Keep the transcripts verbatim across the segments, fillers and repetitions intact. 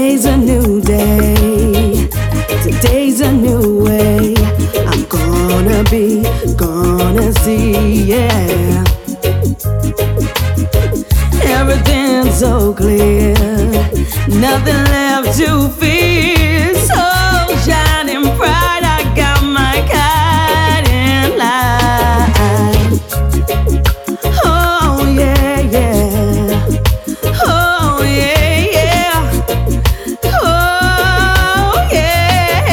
Today's a new day. Today's a new way. I'm gonna be, gonna see, yeah. Everything's so clear, nothing left to fear. So shining bright, I got my guiding light. Oh yeah, yeah. Oh yeah, yeah. Oh yeah,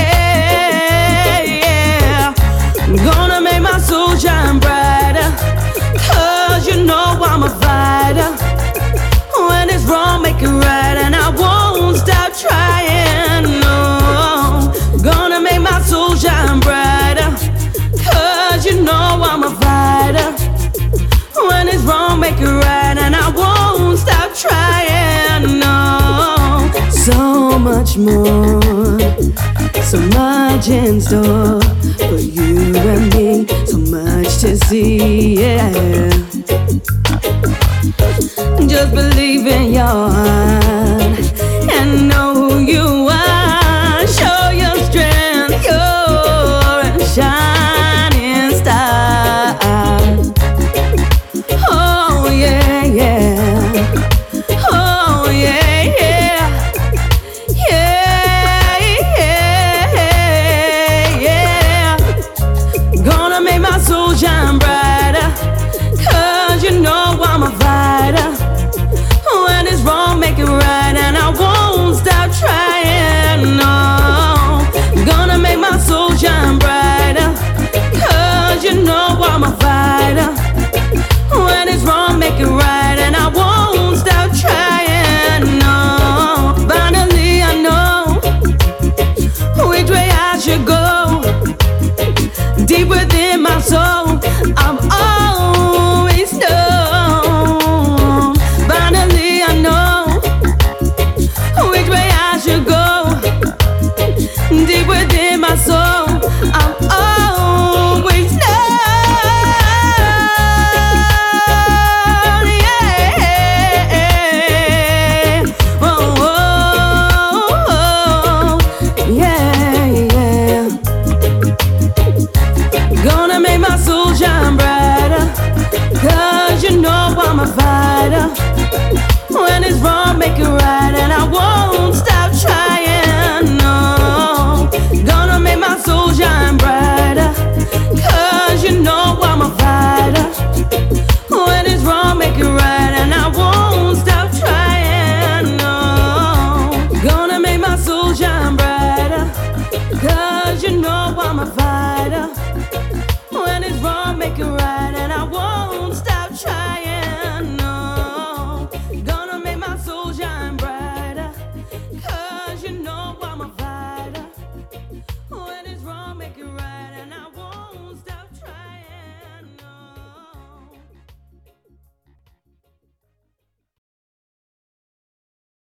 yeah. I'm gonna make my soul shine brighter, 'cause you know I'm a fighter. When it's wrong, make it right, and I won't stop trying, no. Gonna make my soul shine brighter, 'cause you know I'm a fighter. When it's wrong, make it right, and I won't stop trying, no. So much more, so much in store for you and me, so much to see, yeah. Just believe in your heart,